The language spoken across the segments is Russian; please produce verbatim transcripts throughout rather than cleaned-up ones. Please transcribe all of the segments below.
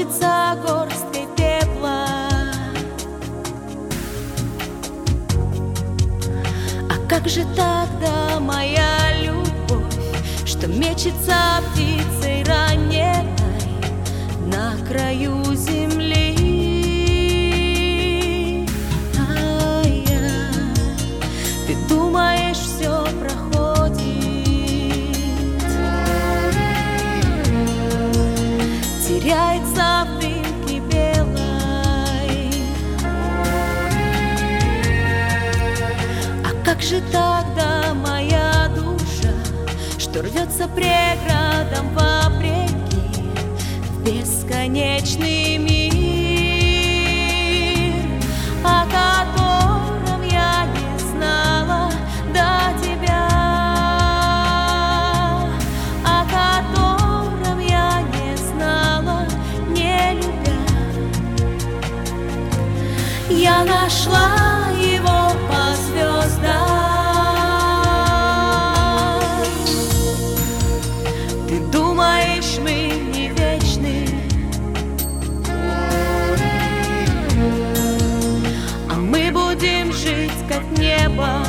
обернется горсткой пепла. А как же тогда моя любовь, что мечется птицей раненой на краю земли? А-я, ты думаешь, все проходит, теряется в дымке белой. А как же тогда моя душа, что рвется преградам вопреки в бесконечный мир, о котором я не знала до тебя, о котором я не знала, не любя. Я нашла его по звездам. Ты думаешь, мы не вечны, а мы будем жить как небо,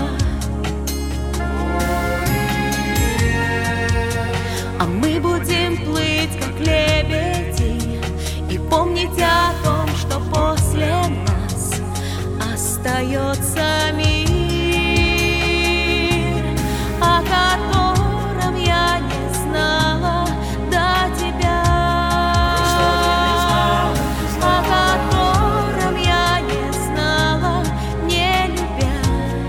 а мы будем плыть как лебеди и помнить о том, что после нас остается мир, о котором я не знала до тебя, о котором я не знала, не любя.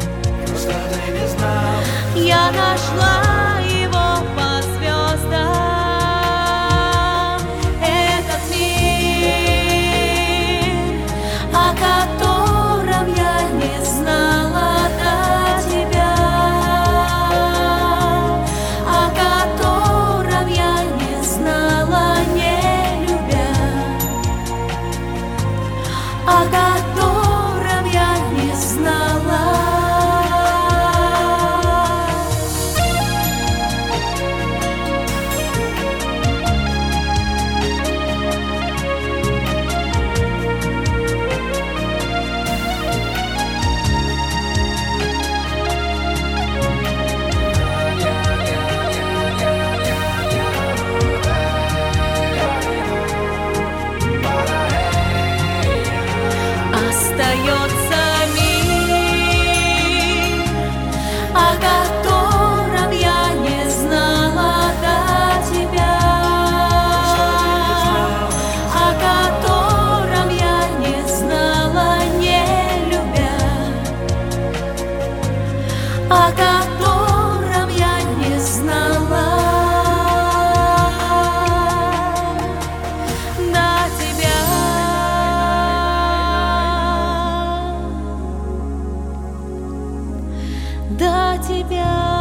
Я нашла его по звездам. Этот мир, о котором я не знала до тебя, о котором я не знала, не любя, о котором я не знала. Остается мир, о котором я не знала до тебя, о котором я не знала, не любя, о котором я не знала до тебя. До тебя.